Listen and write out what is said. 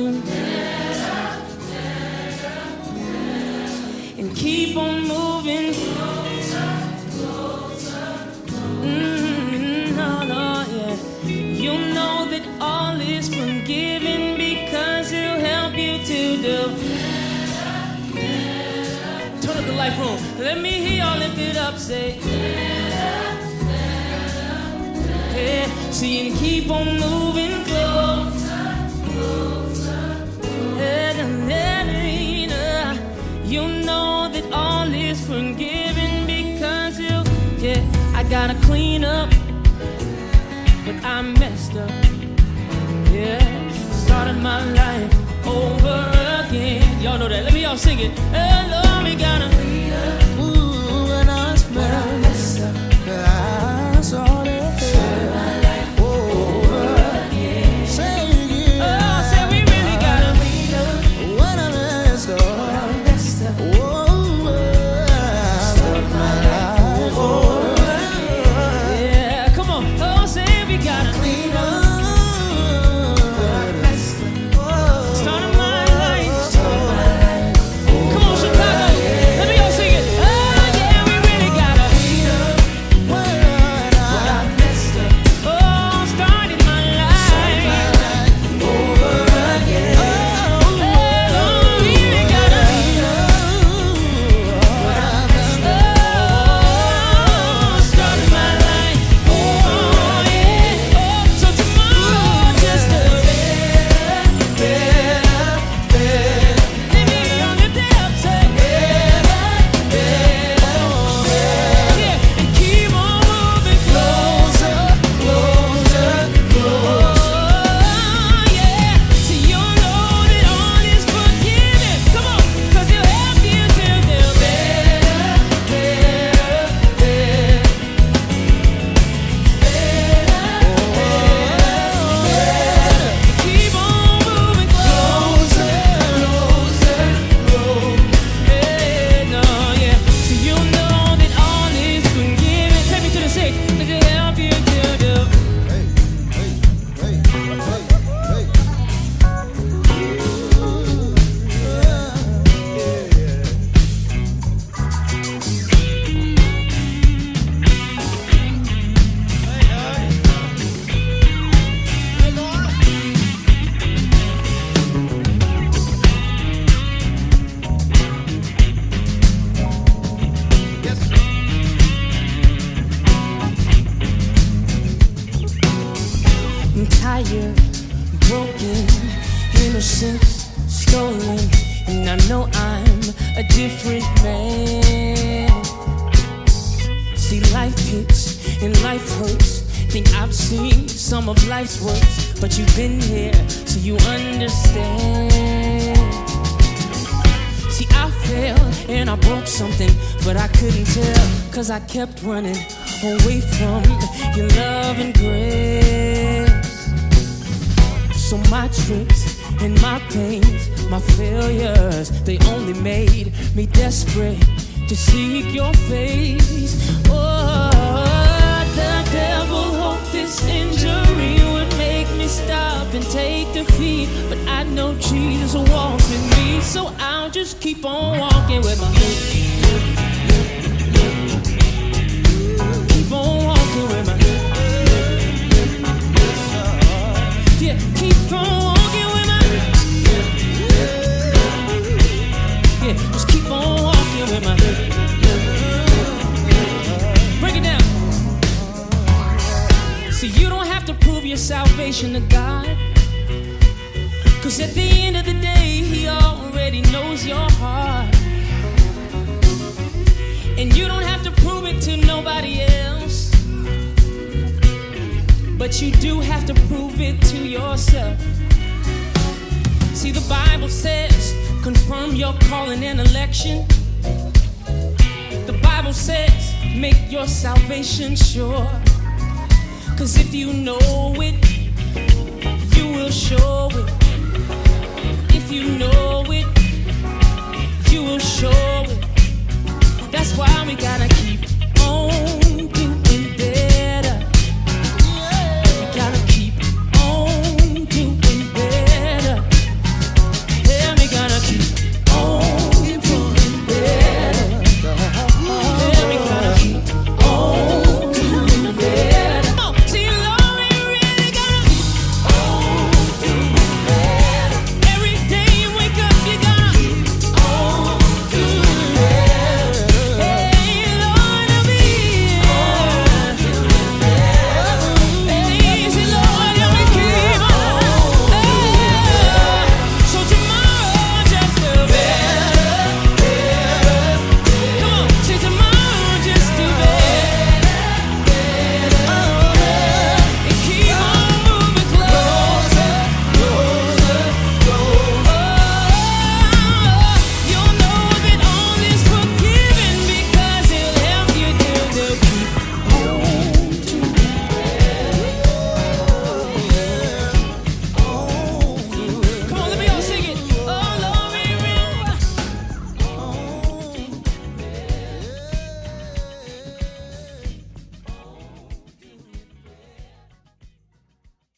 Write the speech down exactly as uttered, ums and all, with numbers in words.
and keep on moving. Mm, no, no, yeah. You'll know that all is forgiven because He'll help you to do. Turn up the life room. Let me hear y'all lift it up. Say, yeah. See, and keep on moving closer. You'll know that all is forgiven because you, yeah, I gotta clean up, but I messed up, yeah, started my life over again. Y'all know that, let me y'all sing it. Hello, we gotta clean up, ooh, and I messed up, I saw that. I kept running away from your love and grace. So my tricks and my pains, my failures, they only made me desperate to seek your face. Oh, the devil hoped this injury would make me stop and take defeat, but I know Jesus walks with me, so I'll just keep on walking with my faith. Keep on walking with my, yeah, keep on walking with my, yeah, just keep on walking with my, break it down. See, you don't have to prove your salvation to God, cause at the end of the day, He already knows your heart. And you don't have to prove it to nobody else, but you do have to prove it to yourself. See, the Bible says, confirm your calling and election. The Bible says, make your salvation sure. Cause if you know it, you will show it. If you know it, you will show it. That's why we gotta